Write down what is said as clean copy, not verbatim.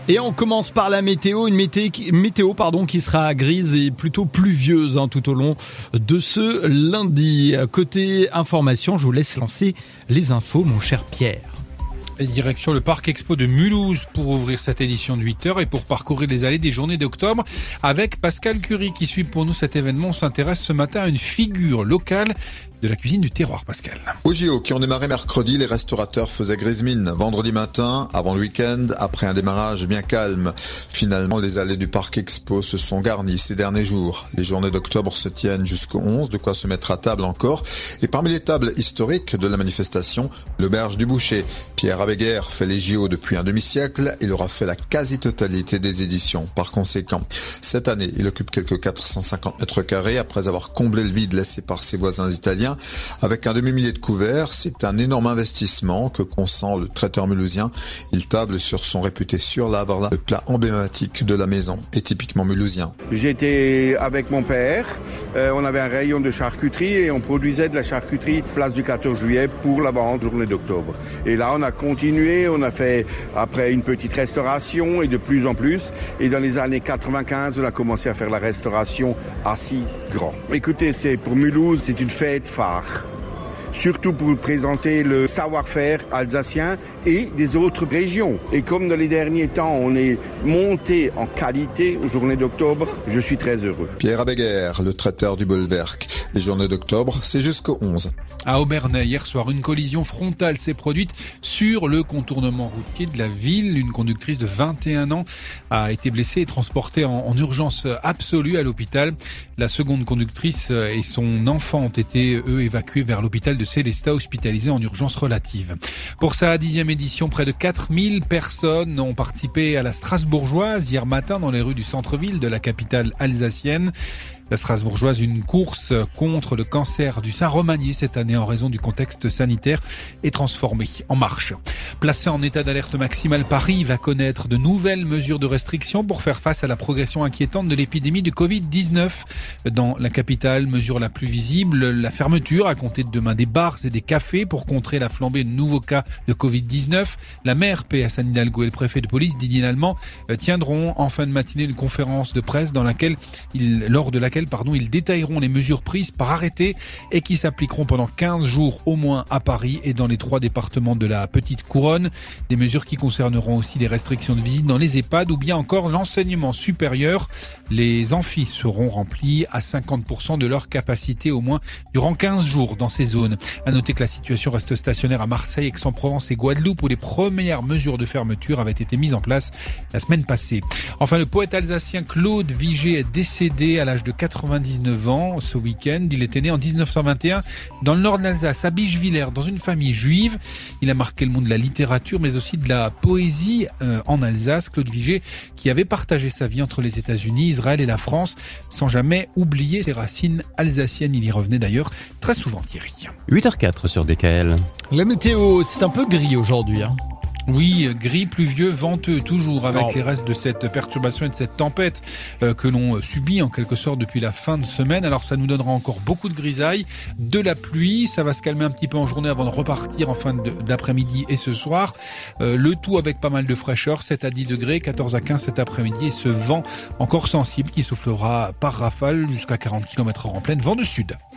Et on commence par la météo, météo qui sera grise et plutôt pluvieuse tout au long de ce lundi. Côté information, je vous laisse lancer les infos, mon cher Pierre. Et direction le Parc Expo de Mulhouse pour ouvrir cette édition de 8h et pour parcourir les allées des journées d'octobre avec Pascal Curie qui suit pour nous cet événement. On s'intéresse ce matin à une figure locale de la cuisine du terroir, Pascal. Aux JO qui ont démarré mercredi, les restaurateurs faisaient grise mine. Vendredi matin, avant le week-end, après un démarrage bien calme. Finalement, les allées du Parc Expo se sont garnies ces derniers jours. Les journées d'octobre se tiennent jusqu'au 11, de quoi se mettre à table encore. Et parmi les tables historiques de la manifestation, l'auberge du Boucher. Pierre Abegger fait les JO depuis un demi-siècle. Il aura fait la quasi-totalité des éditions. Par conséquent, cette année, il occupe quelques 450 mètres carrés après avoir comblé le vide laissé par ses voisins italiens. Avec un demi-millier de couverts, c'est un énorme investissement que consent le traiteur mulhousien. Il table sur son réputé surlavre, le plat emblématique de la maison et typiquement mulhousien. J'étais avec mon père, on avait un rayon de charcuterie et on produisait de la charcuterie place du 14 juillet pour la vente journée d'octobre. Et là on a continué, on a fait après une petite restauration et de plus en plus. Et dans les années 95, on a commencé à faire la restauration assis grand. Écoutez, c'est pour Mulhouse, c'est une fête phare. Surtout pour présenter le savoir-faire alsacien et des autres régions. Et comme dans les derniers temps, on est monté en qualité aux journées d'octobre, je suis très heureux. Pierre Abegger, le traiteur du Bolwerk. Les journées d'octobre, c'est jusqu'au 11. À Obernai, hier soir, une collision frontale s'est produite sur le contournement routier de la ville. Une conductrice de 21 ans a été blessée et transportée en urgence absolue à l'hôpital. La seconde conductrice et son enfant ont été, eux, évacués vers l'hôpital de Célestat, hospitalisés en urgence relative. Pour sa 10e édition, près de 4000 personnes ont participé à la Strasbourgeoise hier matin dans les rues du centre-ville de la capitale alsacienne. La Strasbourgeoise, une course contre le cancer du sein remanié cette année en raison du contexte sanitaire est transformée en marche. Placé en état d'alerte maximale, Paris va connaître de nouvelles mesures de restriction pour faire face à la progression inquiétante de l'épidémie de Covid-19. Dans la capitale, mesure la plus visible, la fermeture à compter de demain des bars et des cafés pour contrer la flambée de nouveaux cas de Covid-19. La maire PS Anne Hidalgo et le préfet de police Didier Nallement tiendront en fin de matinée une conférence de presse lors de laquelle ils détailleront les mesures prises par arrêté et qui s'appliqueront pendant 15 jours au moins à Paris et dans les 3 départements de la Petite Couronne. Des mesures qui concerneront aussi les restrictions de visite dans les EHPAD ou bien encore l'enseignement supérieur. Les amphis seront remplis à 50% de leur capacité au moins durant 15 jours dans ces zones. À noter que la situation reste stationnaire à Marseille, Aix-en-Provence et Guadeloupe où les premières mesures de fermeture avaient été mises en place la semaine passée. Enfin, le poète alsacien Claude Vigée est décédé à l'âge de 99 ans ce week-end. Il était né en 1921 dans le nord de l'Alsace, à Bischwiller, dans une famille juive. Il a marqué le monde de la littérature, mais aussi de la poésie en Alsace. Claude Vigée, qui avait partagé sa vie entre les États-Unis, Israël et la France, sans jamais oublier ses racines alsaciennes. Il y revenait d'ailleurs très souvent, Thierry. 8h04 sur DKL. La météo, c'est un peu gris aujourd'hui. Oui, gris, pluvieux, venteux, toujours avec les restes de cette perturbation et de cette tempête que l'on subit en quelque sorte depuis la fin de semaine. Alors ça nous donnera encore beaucoup de grisailles, de la pluie, ça va se calmer un petit peu en journée avant de repartir en fin d'après-midi et ce soir. Le tout avec pas mal de fraîcheur, 7 à 10 degrés, 14 à 15 cet après-midi et ce vent encore sensible qui soufflera par rafale jusqu'à 40 km/h en pleine vent de sud.